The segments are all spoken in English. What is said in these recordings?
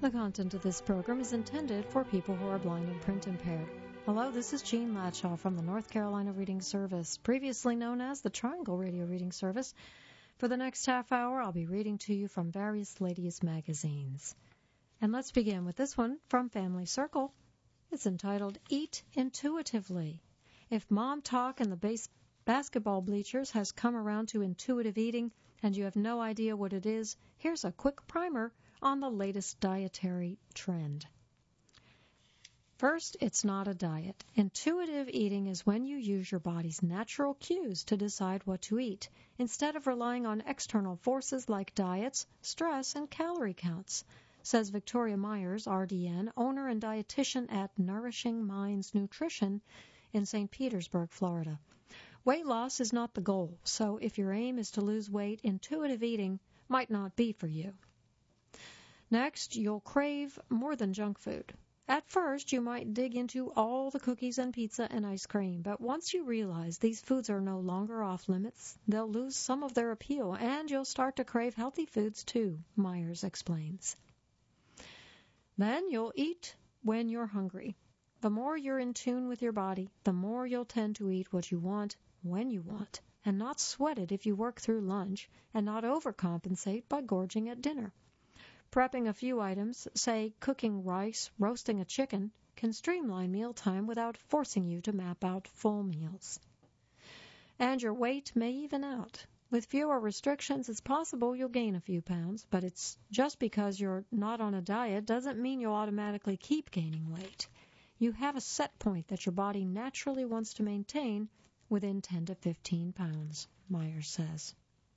The content of this program is intended for people who are blind and print impaired. Hello, this is Jean Latshaw from the North Carolina Reading Service, previously known as the Triangle Radio Reading Service. For the next half hour, I'll be reading to you from various ladies' magazines. And let's begin with this one from Family Circle. It's entitled, Eat Intuitively. If mom talk in the basketball bleachers has come around to intuitive eating and you have no idea what it is, here's a quick primer on the latest dietary trend. First, it's not a diet. Intuitive eating is when you use your body's natural cues to decide what to eat, instead of relying on external forces like diets, stress, and calorie counts, says Victoria Myers, RDN, owner and dietitian at Nourishing Minds Nutrition in St. Petersburg, Florida. Weight loss is not the goal, so if your aim is to lose weight, intuitive eating might not be for you. Next, you'll crave more than junk food. At first, you might dig into all the cookies and pizza and ice cream, but once you realize these foods are no longer off limits, they'll lose some of their appeal, and you'll start to crave healthy foods too, Myers explains. Then you'll eat when you're hungry. The more you're in tune with your body, the more you'll tend to eat what you want when you want, and not sweat it if you work through lunch, and not overcompensate by gorging at dinner. Prepping a few items, say cooking rice, roasting a chicken, can streamline mealtime without forcing you to map out full meals. And your weight may even out. With fewer restrictions, it's possible you'll gain a few pounds, but it's just because you're not on a diet doesn't mean you'll automatically keep gaining weight. You have a set point that your body naturally wants to maintain within 10 to 15 pounds, Myers says.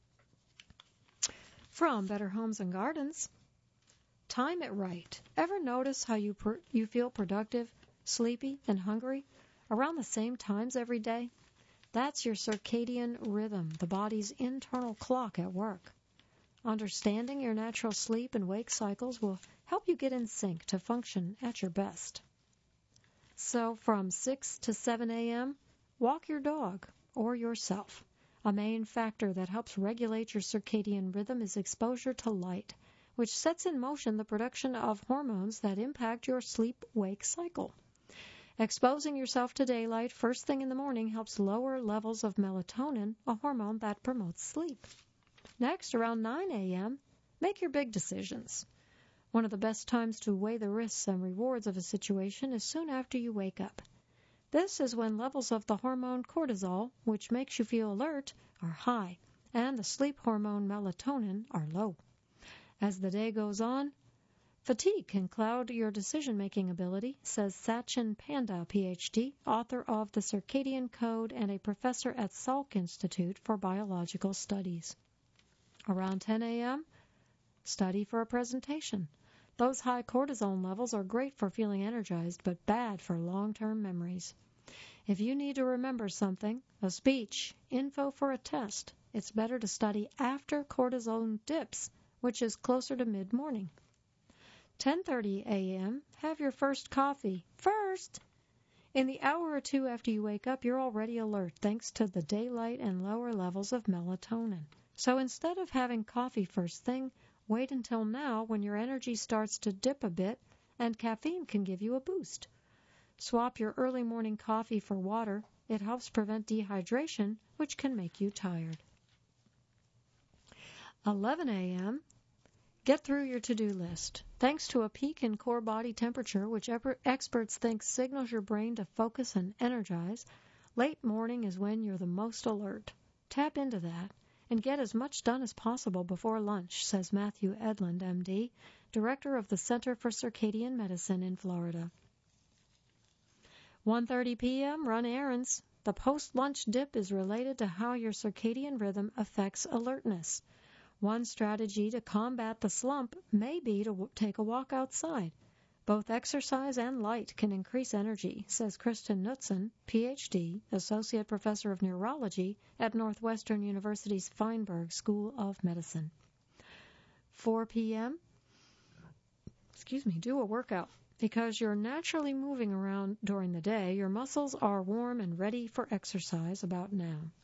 From Better Homes and Gardens, time it right. Ever notice how you feel productive, sleepy, and hungry around the same times every day? That's your circadian rhythm, the body's internal clock at work. Understanding your natural sleep and wake cycles will help you get in sync to function at your best. So from 6 to 7 a.m., walk your dog or yourself. A main factor that helps regulate your circadian rhythm is exposure to light, which sets in motion the production of hormones that impact your sleep-wake cycle. Exposing yourself to daylight first thing in the morning helps lower levels of melatonin, a hormone that promotes sleep. Next, around 9 a.m., make your big decisions. One of the best times to weigh the risks and rewards of a situation is soon after you wake up. This is when levels of the hormone cortisol, which makes you feel alert, are high, and the sleep hormone melatonin are low. As the day goes on, fatigue can cloud your decision-making ability, says Sachin Panda, Ph.D., author of The Circadian Code and a professor at Salk Institute for Biological Studies. Around 10 a.m., study for a presentation. Those high cortisol levels are great for feeling energized, but bad for long-term memories. If you need to remember something, a speech, info for a test, it's better to study after cortisol dips, which is closer to mid-morning. 10:30 a.m., have your first coffee. First! In the hour or two after you wake up, you're already alert thanks to the daylight and lower levels of melatonin. So instead of having coffee first thing, wait until now when your energy starts to dip a bit and caffeine can give you a boost. Swap your early morning coffee for water. It helps prevent dehydration, which can make you tired. 11 a.m., get through your to-do list. Thanks to a peak in core body temperature, which experts think signals your brain to focus and energize, late morning is when you're the most alert. Tap into that and get as much done as possible before lunch, says Matthew Edlund, M.D., director of the Center for Circadian Medicine in Florida. 1:30 p.m., run errands. The post-lunch dip is related to how your circadian rhythm affects alertness. One strategy to combat the slump may be to take a walk outside. Both exercise and light can increase energy, says Kristen Knutson, Ph.D., Associate Professor of Neurology at Northwestern University's Feinberg School of Medicine. 4 p.m., do a workout. Because you're naturally moving around during the day, your muscles are warm and ready for exercise about now.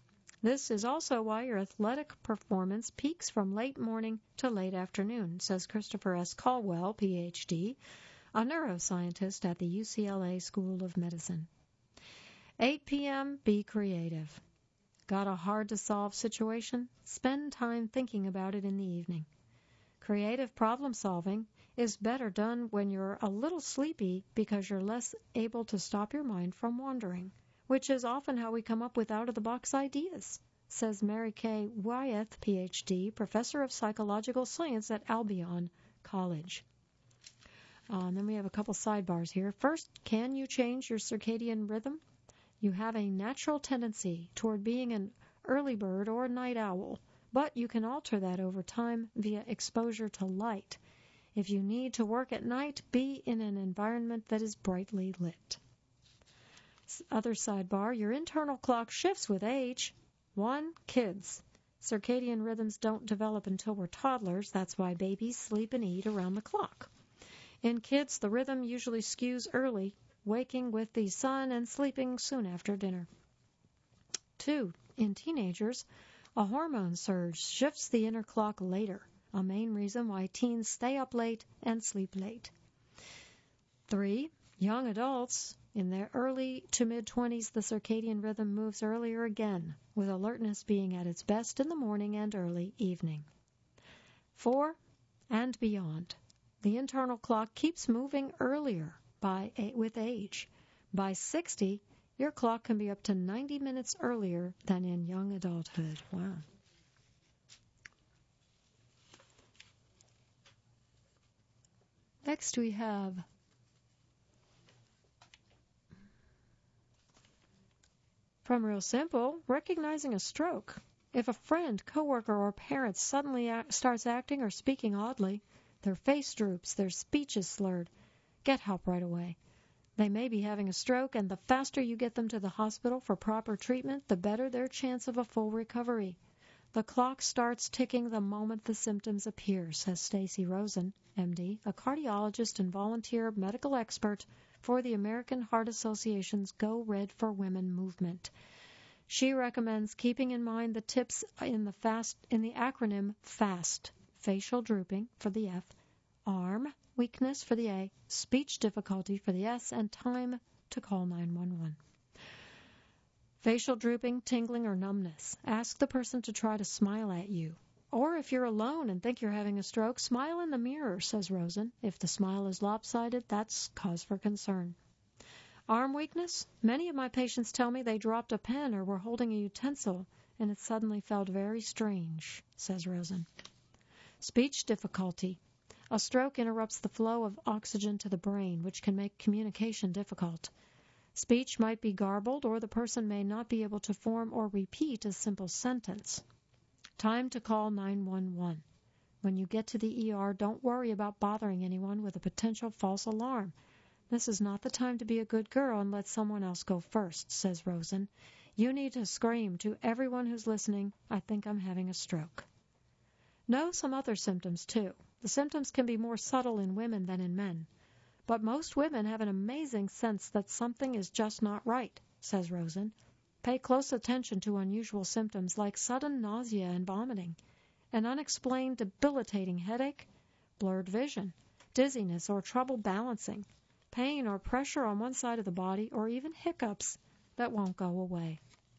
This is also why your athletic performance peaks from late morning to late afternoon, says Christopher S. Caldwell, Ph.D., a neuroscientist at the UCLA School of Medicine. 8 p.m., be creative. Got a hard-to-solve situation? Spend time thinking about it in the evening. Creative problem-solving is better done when you're a little sleepy because you're less able to stop your mind from wandering, which is often how we come up with out-of-the-box ideas, says Mary Kay Wyeth, Ph.D., professor of psychological science at Albion College. And then we have a couple sidebars here. First, can you change your circadian rhythm? You have a natural tendency toward being an early bird or a night owl, but you can alter that over time via exposure to light. If you need to work at night, be in an environment that is brightly lit. Other sidebar, your internal clock shifts with age. 1. Kids. Circadian rhythms don't develop until we're toddlers. That's why babies sleep and eat around the clock. In kids, the rhythm usually skews early, waking with the sun and sleeping soon after dinner. 2. In teenagers, a hormone surge shifts the inner clock later, a main reason why teens stay up late and sleep late. 3. Young adults, in their early to mid-20s, the circadian rhythm moves earlier again, with alertness being at its best in the morning and early evening. 4. And beyond. The internal clock keeps moving earlier with age. By 60, your clock can be up to 90 minutes earlier than in young adulthood. Wow. Next we have from Real Simple, recognizing a stroke. If a friend, coworker, or parent suddenly starts acting or speaking oddly, their face droops, their speech is slurred, get help right away. They may be having a stroke, and the faster you get them to the hospital for proper treatment, the better their chance of a full recovery. The clock starts ticking the moment the symptoms appear, says Stacy Rosen, MD, a cardiologist and volunteer medical expert for the American Heart Association's Go Red for Women movement. She recommends keeping in mind the tips in the acronym FAST, facial drooping for the F, arm weakness for the A, speech difficulty for the S, and time to call 911. Facial drooping, tingling, or numbness. Ask the person to try to smile at you. Or if you're alone and think you're having a stroke, smile in the mirror, says Rosen. If the smile is lopsided, that's cause for concern. Arm weakness? Many of my patients tell me they dropped a pen or were holding a utensil, and it suddenly felt very strange, says Rosen. Speech difficulty. A stroke interrupts the flow of oxygen to the brain, which can make communication difficult. Speech might be garbled, or the person may not be able to form or repeat a simple sentence. Time to call 911. When you get to the ER, don't worry about bothering anyone with a potential false alarm. This is not the time to be a good girl and let someone else go first, says Rosen. You need to scream to everyone who's listening, I think I'm having a stroke. Know some other symptoms, too. The symptoms can be more subtle in women than in men. But most women have an amazing sense that something is just not right, says Rosen. Pay close attention to unusual symptoms like sudden nausea and vomiting, an unexplained debilitating headache, blurred vision, dizziness or trouble balancing, pain or pressure on one side of the body, or even hiccups that won't go away.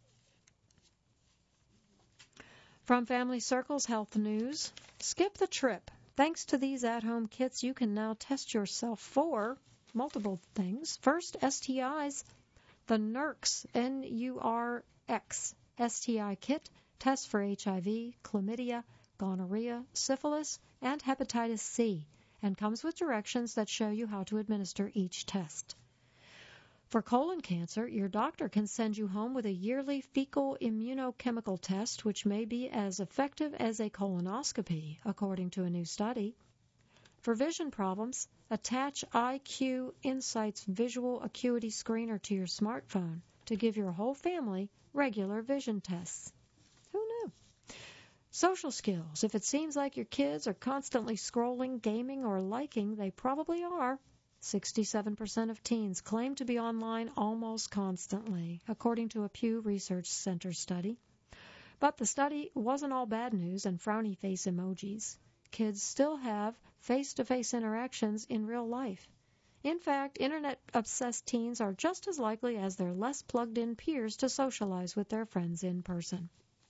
From Family Circle's Health News, skip the trip. Thanks to these at-home kits, you can now test yourself for multiple things. First, STIs. The NURX, N-U-R-X, STI kit tests for HIV, chlamydia, gonorrhea, syphilis, and hepatitis C, and comes with directions that show you how to administer each test. For colon cancer, your doctor can send you home with a yearly fecal immunochemical test, which may be as effective as a colonoscopy, according to a new study. For vision problems, attach IQ Insight's visual acuity screener to your smartphone to give your whole family regular vision tests. Who knew? Social skills. If it seems like your kids are constantly scrolling, gaming, or liking, they probably are. 67% of teens claim to be online almost constantly, according to a Pew Research Center study. But the study wasn't all bad news and frowny face emojis. Kids still have face-to-face interactions in real life. In fact, Internet-obsessed teens are just as likely as their less plugged-in peers to socialize with their friends in person.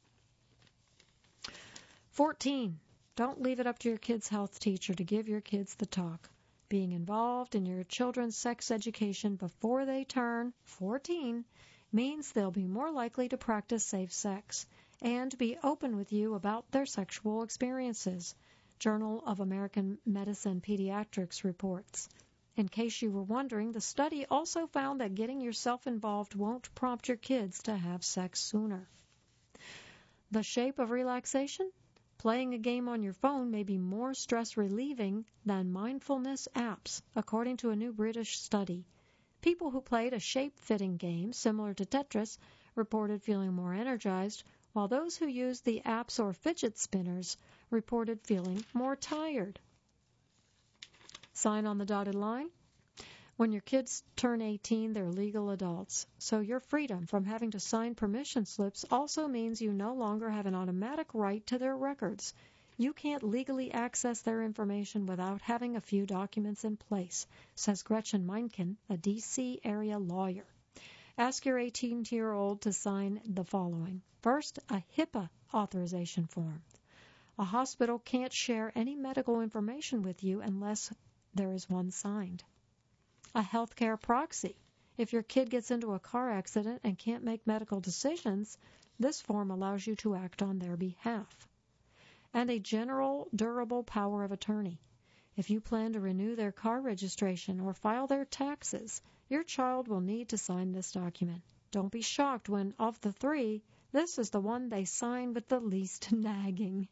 14. Don't leave it up to your kid's health teacher to give your kids the talk. Being involved in your children's sex education before they turn 14 means they'll be more likely to practice safe sex and be open with you about their sexual experiences, Journal of American Medicine Pediatrics reports. In case you were wondering, the study also found that getting yourself involved won't prompt your kids to have sex sooner. The shape of relaxation? Playing a game on your phone may be more stress-relieving than mindfulness apps, according to a new British study. People who played a shape-fitting game similar to Tetris reported feeling more energized, while those who used the apps or fidget spinners reported feeling more tired. Sign on the dotted line? When your kids turn 18, they're legal adults, so your freedom from having to sign permission slips also means you no longer have an automatic right to their records. You can't legally access their information without having a few documents in place, says Gretchen Meinken, a D.C. area lawyer. Ask your 18-year-old to sign the following. First, a HIPAA authorization form. A hospital can't share any medical information with you unless there is one signed. A healthcare proxy. If your kid gets into a car accident and can't make medical decisions, this form allows you to act on their behalf. And a general durable power of attorney. If you plan to renew their car registration or file their taxes, your child will need to sign this document. Don't be shocked when, of the three, this is the one they sign with the least nagging.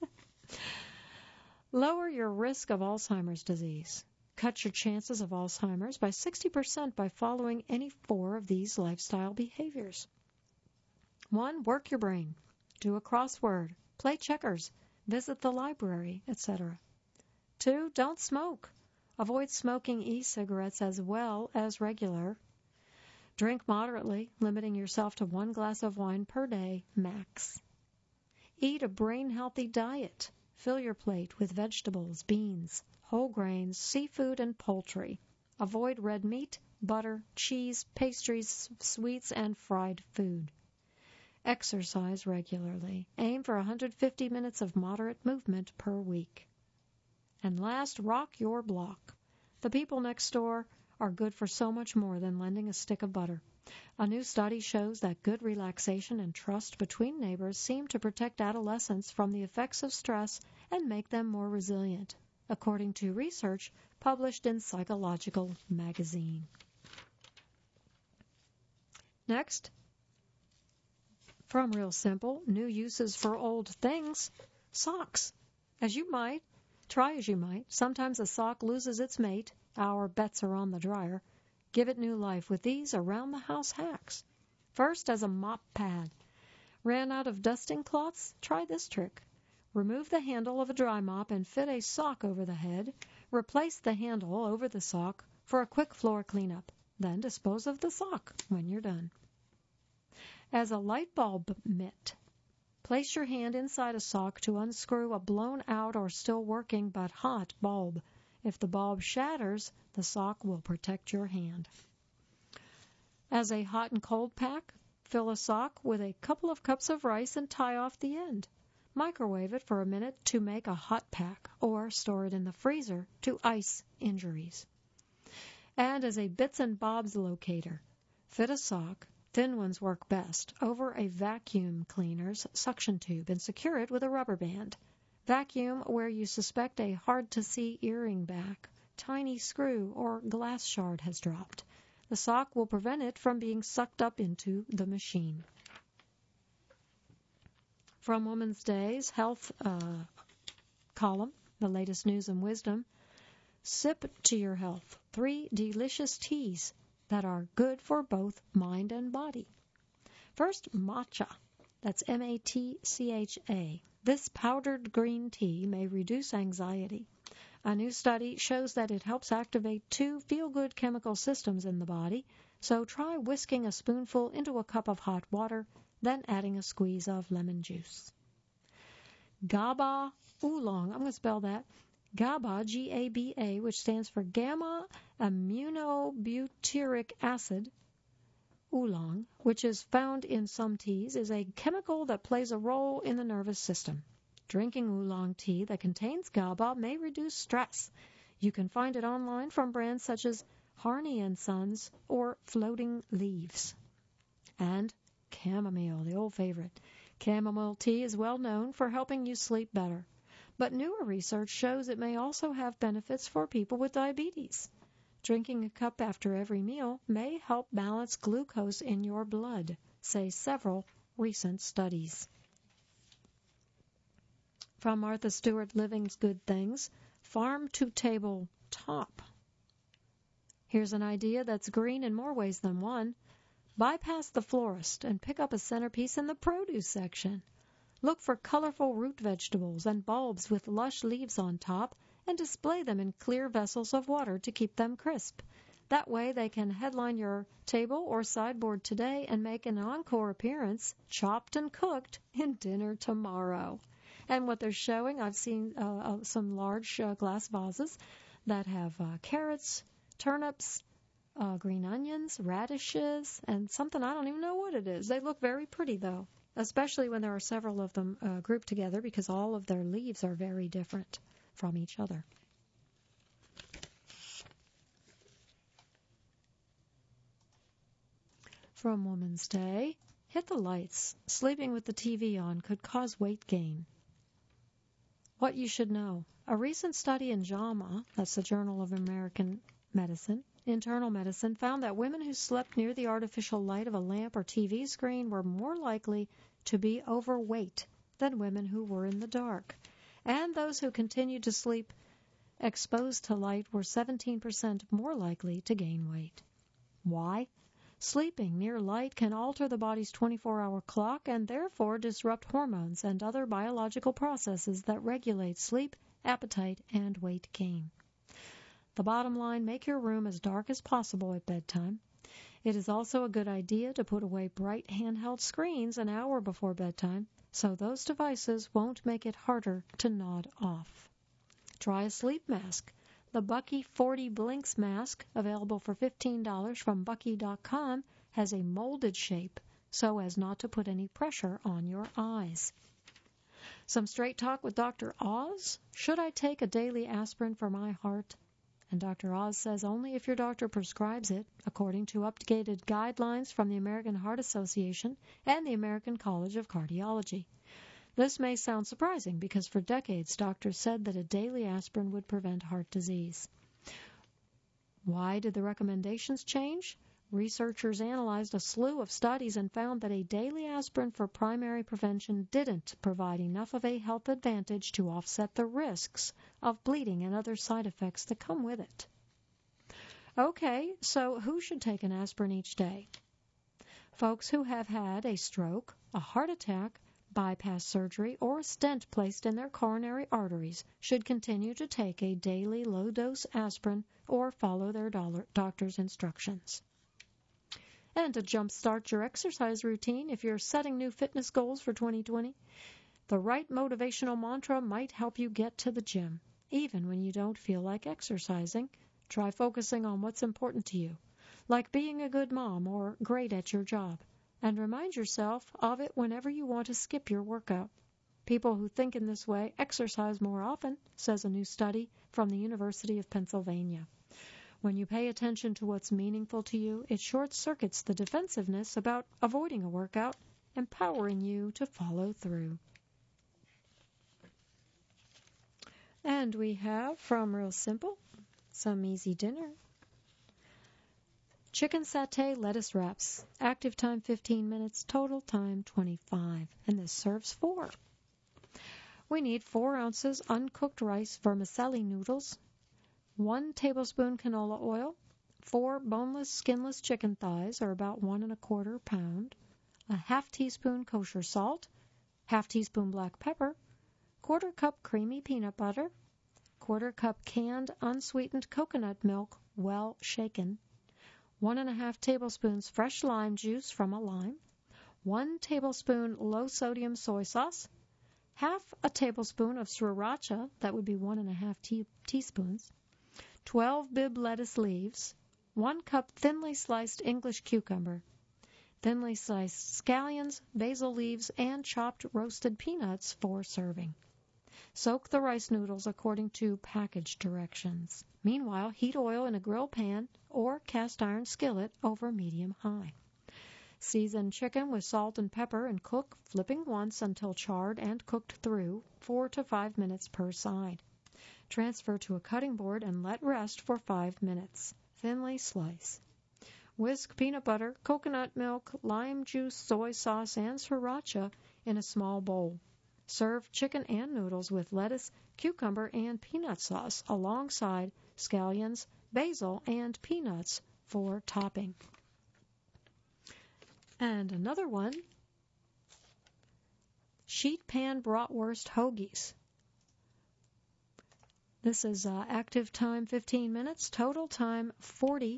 Lower your risk of Alzheimer's disease. Cut your chances of Alzheimer's by 60% by following any 4 of these lifestyle behaviors. 1. Work your brain. Do a crossword. Play checkers. Visit the library, etc. 2. Don't smoke. Avoid smoking e-cigarettes as well as regular. Drink moderately, limiting yourself to 1 glass of wine per day, max. Eat a brain-healthy diet. Fill your plate with vegetables, beans, whole grains, seafood, and poultry. Avoid red meat, butter, cheese, pastries, sweets, and fried food. Exercise regularly. Aim for 150 minutes of moderate movement per week. And last, rock your block. The people next door are good for so much more than lending a stick of butter. A new study shows that good relaxation and trust between neighbors seem to protect adolescents from the effects of stress and make them more resilient, according to research published in Psychological Magazine. Next, from Real Simple, new uses for old things, socks. As you might, sometimes a sock loses its mate. Our bets are on the dryer. Give it new life with these around-the-house hacks. First, as a mop pad. Ran out of dusting cloths? Try this trick. Remove the handle of a dry mop and fit a sock over the head. Replace the handle over the sock for a quick floor cleanup. Then dispose of the sock when you're done. As a light bulb mitt. Place your hand inside a sock to unscrew a blown-out or still working but hot bulb. If the bulb shatters, the sock will protect your hand. As a hot and cold pack, fill a sock with a couple of cups of rice and tie off the end. Microwave it for a minute to make a hot pack, or store it in the freezer to ice injuries. And as a bits and bobs locator, fit a sock, thin ones work best, over a vacuum cleaner's suction tube and secure it with a rubber band. Vacuum where you suspect a hard-to-see earring back, tiny screw, or glass shard has dropped. The sock will prevent it from being sucked up into the machine. From Woman's Day's Health column, the latest news and wisdom, sip to your health. 3 delicious teas that are good for both mind and body. First, matcha. That's M-A-T-C-H-A. This powdered green tea may reduce anxiety. A new study shows that it helps activate 2 feel-good chemical systems in the body, so try whisking a spoonful into a cup of hot water, then adding a squeeze of lemon juice. GABA oolong, I'm going to spell that, GABA, G-A-B-A, which stands for gamma-aminobutyric acid, oolong, which is found in some teas, is a chemical that plays a role in the nervous system. Drinking oolong tea that contains GABA may reduce stress. You can find it online from brands such as Harney & Sons or Floating Leaves. And chamomile, the old favorite. Chamomile tea is well known for helping you sleep better. But newer research shows it may also have benefits for people with diabetes. Drinking a cup after every meal may help balance glucose in your blood, say several recent studies. From Martha Stewart Living's Good Things, Farm to Table Top. Here's an idea that's green in more ways than one. Bypass the florist and pick up a centerpiece in the produce section. Look for colorful root vegetables and bulbs with lush leaves on top and display them in clear vessels of water to keep them crisp. That way they can headline your table or sideboard today and make an encore appearance, chopped and cooked, in dinner tomorrow. And what they're showing, I've seen some large glass vases that have carrots, turnips, green onions, radishes, and something I don't even know what it is. They look very pretty, though, especially when there are several of them grouped together because all of their leaves are very different from each other. From Woman's Day, hit the lights. Sleeping with the TV on could cause weight gain. What you should know. A recent study in JAMA, that's the Journal of American Medicine, Internal Medicine, found that women who slept near the artificial light of a lamp or TV screen were more likely to be overweight than women who were in the dark. And those who continued to sleep exposed to light were 17% more likely to gain weight. Why? Sleeping near light can alter the body's 24-hour clock and therefore disrupt hormones and other biological processes that regulate sleep, appetite, and weight gain. The bottom line, make your room as dark as possible at bedtime. It is also a good idea to put away bright handheld screens an hour before bedtime, so those devices won't make it harder to nod off. Try a sleep mask. The Bucky 40 Blinks mask, available for $15 from Bucky.com, has a molded shape so as not to put any pressure on your eyes. Some straight talk with Dr. Oz. Should I take a daily aspirin for my heart? And Dr. Oz says only if your doctor prescribes it, according to updated guidelines from the American Heart Association and the American College of Cardiology. This may sound surprising because for decades doctors said that a daily aspirin would prevent heart disease. Why did the recommendations change? Researchers analyzed a slew of studies and found that a daily aspirin for primary prevention didn't provide enough of a health advantage to offset the risks of bleeding and other side effects that come with it. Okay, so who should take an aspirin each day? Folks who have had a stroke, a heart attack, bypass surgery, or a stent placed in their coronary arteries should continue to take a daily low-dose aspirin or follow their doctor's instructions. And to jumpstart your exercise routine, if you're setting new fitness goals for 2020, the right motivational mantra might help you get to the gym. Even when you don't feel like exercising, try focusing on what's important to you, like being a good mom or great at your job. And remind yourself of it whenever you want to skip your workout. People who think in this way exercise more often, says a new study from the University of Pennsylvania. When you pay attention to what's meaningful to you, it short-circuits the defensiveness about avoiding a workout, empowering you to follow through. And we have, from Real Simple, some easy dinner. Chicken satay lettuce wraps. Active time 15 minutes, total time 25. And this serves 4. We need 4 ounces uncooked rice vermicelli noodles, 1 tablespoon canola oil, 4 boneless, skinless chicken thighs, or about 1 1/4 pound, a half teaspoon kosher salt, half teaspoon black pepper, 1/4 cup creamy peanut butter, 1/4 cup canned unsweetened coconut milk, well shaken, 1 1/2 tablespoons fresh lime juice from a lime, 1 tablespoon low-sodium soy sauce, half a tablespoon of sriracha, that would be 1½ teaspoons, 12 Bibb lettuce leaves, 1 cup thinly sliced English cucumber, thinly sliced scallions, basil leaves, and chopped roasted peanuts for serving. Soak the rice noodles according to package directions. Meanwhile, heat oil in a grill pan or cast iron skillet over medium-high. Season chicken with salt and pepper and cook, flipping once until charred and cooked through, 4 to 5 minutes per side. Transfer to a cutting board and let rest for 5 minutes. Thinly slice. Whisk peanut butter, coconut milk, lime juice, soy sauce, and sriracha in a small bowl. Serve chicken and noodles with lettuce, cucumber, and peanut sauce alongside scallions, basil, and peanuts for topping. And another one, sheet pan bratwurst hoagies. This is active time 15 minutes, total time 40,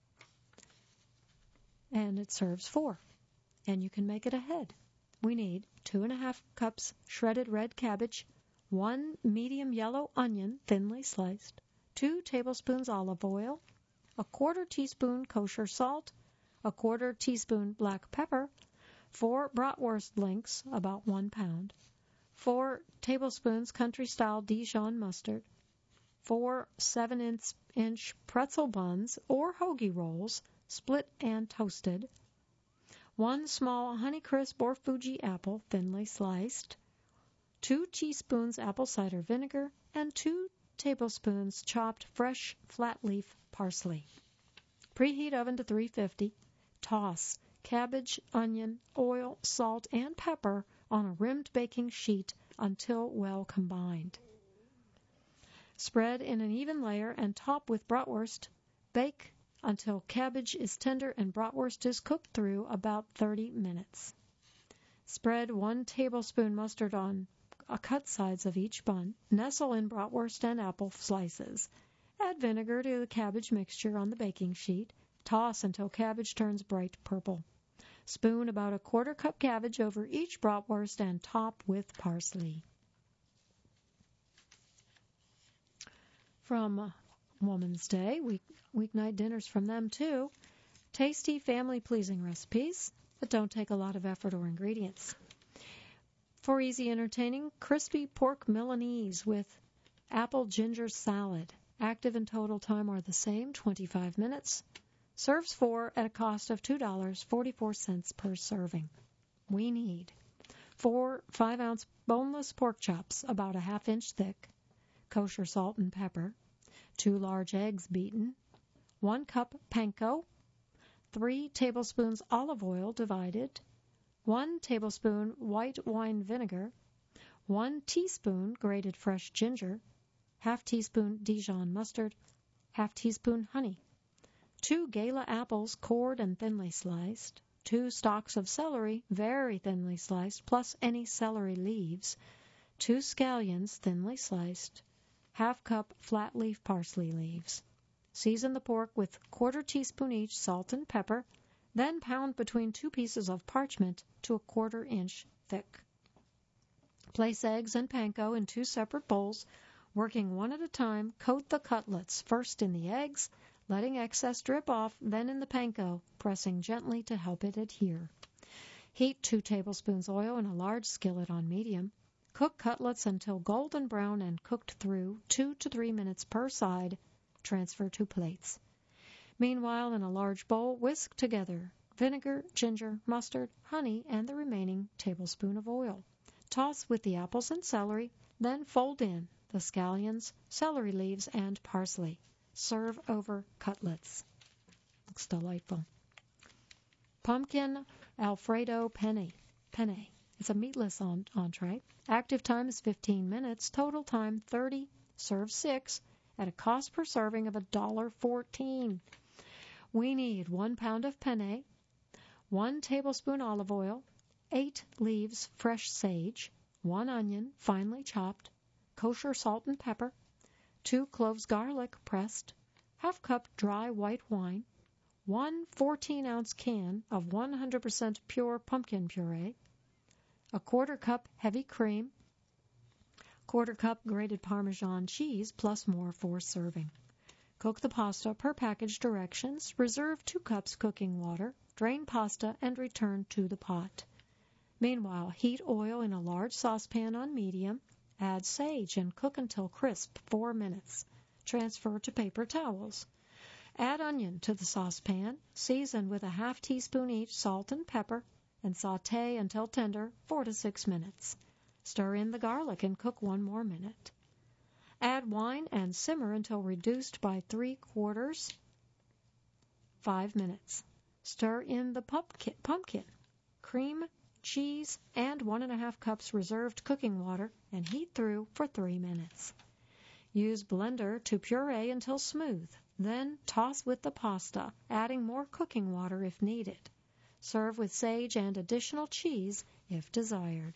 and it serves 4. And you can make it ahead. We need 2½ cups shredded red cabbage, 1 medium yellow onion thinly sliced, 2 tablespoons olive oil, 1/4 teaspoon kosher salt, 1/4 teaspoon black pepper, 4 bratwurst links, about 1 pound, 4 tablespoons country-style Dijon mustard, 4 7-inch pretzel buns or hoagie rolls, split and toasted, 1 small Honeycrisp or Fuji apple, thinly sliced, 2 teaspoons apple cider vinegar, and 2 tablespoons chopped fresh flat-leaf parsley. Preheat oven to 350. Toss cabbage, onion, oil, salt, and pepper on a rimmed baking sheet until well combined. Spread in an even layer and top with bratwurst. Bake until cabbage is tender and bratwurst is cooked through about 30 minutes. Spread 1 tablespoon mustard on cut sides of each bun. Nestle in bratwurst and apple slices. Add vinegar to the cabbage mixture on the baking sheet. Toss until cabbage turns bright purple. Spoon about 1/4 cup cabbage over each bratwurst and top with parsley. From Woman's Day, weeknight dinners from them too. Tasty, family-pleasing recipes that don't take a lot of effort or ingredients. For easy entertaining, crispy pork Milanese with apple ginger salad. Active and total time are the same, 25 minutes. Serves 4 at a cost of $2.44 per serving. We need 4 5-ounce boneless pork chops, about 1/2 inch thick, kosher salt and pepper, 2 large eggs beaten, 1 cup panko, 3 tablespoons olive oil divided, 1 tablespoon white wine vinegar, 1 teaspoon grated fresh ginger, 1/2 teaspoon Dijon mustard, 1/2 teaspoon honey, 2 Gala apples cored and thinly sliced, 2 stalks of celery very thinly sliced plus any celery leaves, 2 scallions thinly sliced, 1/2 cup flat leaf parsley leaves. Season the pork with 1/4 teaspoon each salt and pepper, then pound between 2 pieces of parchment to 1/4 inch thick. Place eggs and panko in 2 separate bowls, working one at a time. Coat the cutlets first in the eggs, letting excess drip off, then in the panko, pressing gently to help it adhere. Heat 2 tablespoons oil in a large skillet on medium. Cook cutlets until golden brown and cooked through, 2 to 3 minutes per side. Transfer to plates. Meanwhile, in a large bowl, whisk together vinegar, ginger, mustard, honey, and the remaining tablespoon of oil. Toss with the apples and celery, then fold in the scallions, celery leaves, and parsley. Serve over cutlets. Looks delightful. Pumpkin Alfredo penne. It's a meatless entree. Active time is 15 minutes. Total time 30. Serve 6 at a cost per serving of $1.14. We need 1 pound of penne, 1 tablespoon olive oil, 8 leaves fresh sage, 1 onion finely chopped, kosher salt and pepper, 2 cloves garlic pressed, 1/2 cup dry white wine, 1 14-ounce can of 100% pure pumpkin puree, a quarter cup heavy cream, quarter cup grated Parmesan cheese plus more for serving. Cook the pasta per package directions. Reserve 2 cups cooking water. Drain pasta and return to the pot. Meanwhile, heat oil in a large saucepan on medium. Add sage and cook until crisp 4 minutes. Transfer to paper towels. Add onion to the saucepan. Season with a half teaspoon each salt and pepper and saute until tender 4 to 6 minutes. Stir in the garlic and cook 1 more minute. Add wine and simmer until reduced by 3/4, 5 minutes. Stir in the pumpkin, cream, cheese, and 1½ cups reserved cooking water and heat through for 3 minutes. Use blender to puree until smooth. Then toss with the pasta, adding more cooking water if needed. Serve with sage and additional cheese if desired.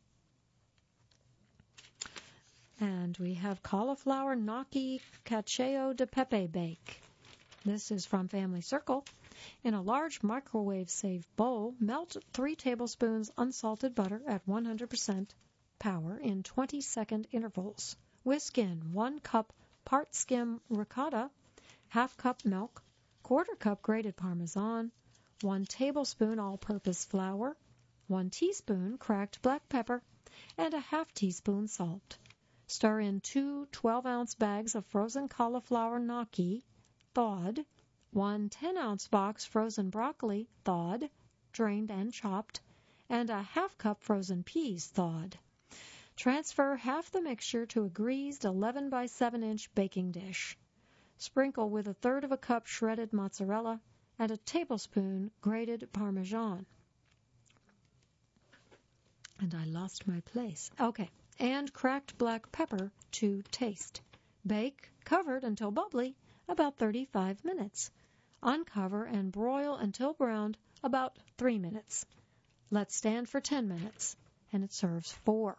And we have cauliflower gnocchi cacio de pepe bake. This is from Family Circle. In a large microwave-safe bowl, melt 3 tablespoons unsalted butter at 100% power in 20-second intervals. Whisk in 1 cup part-skim ricotta, ½ cup milk, quarter cup grated Parmesan, 1 tablespoon all-purpose flour, 1 teaspoon cracked black pepper, and a ½ teaspoon salt. Stir in 2 12-ounce bags of frozen cauliflower gnocchi, thawed, 1 10-ounce box frozen broccoli, thawed, drained and chopped, and a ½ cup frozen peas, thawed. Transfer half the mixture to a greased 11 by 7-inch baking dish. Sprinkle with 1/3 cup shredded mozzarella and a tablespoon grated Parmesan. And I lost my place. Okay. And cracked black pepper to taste. Bake, covered until bubbly, about 35 minutes. Uncover and broil until browned, about 3 minutes. Let stand for 10 minutes, and it serves 4.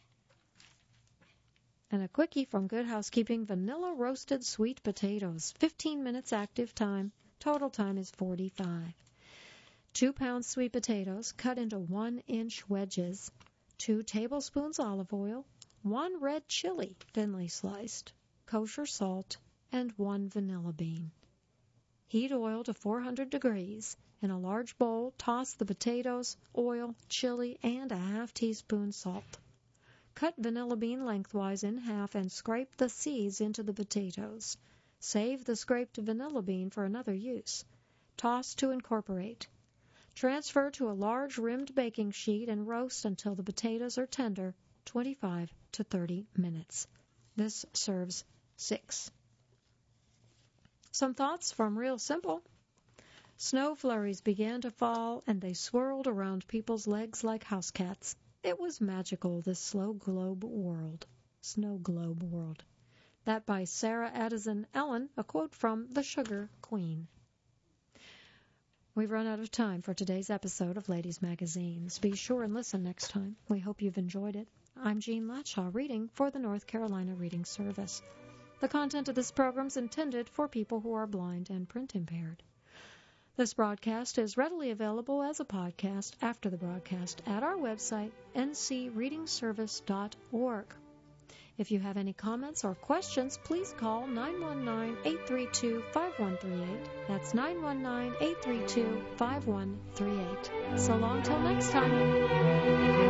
And a quickie from Good Housekeeping, vanilla roasted sweet potatoes, 15 minutes active time. Total time is 45. 2 pounds sweet potatoes cut into 1-inch wedges. 2 tablespoons olive oil, 1 red chili thinly sliced, kosher salt, and 1 vanilla bean. Heat oil to 400 degrees. In a large bowl, toss the potatoes, oil, chili, and a ½ teaspoon salt. Cut vanilla bean lengthwise in half and scrape the seeds into the potatoes. Save the scraped vanilla bean for another use. Toss to incorporate. Transfer to a large rimmed baking sheet and roast until the potatoes are tender, 25 to 30 minutes. This serves 6. Some thoughts from Real Simple. Snow flurries began to fall, and they swirled around people's legs like house cats. It was magical, this snow globe world. That by Sarah Addison Ellen, a quote from The Sugar Queen. We've run out of time for today's episode of Ladies Magazines. Be sure and listen next time. We hope you've enjoyed it. I'm Jean Latshaw, reading for the North Carolina Reading Service. The content of this program is intended for people who are blind and print impaired. This broadcast is readily available as a podcast after the broadcast at our website, ncreadingservice.org. If you have any comments or questions, please call 919-832-5138. That's 919-832-5138. So long till next time.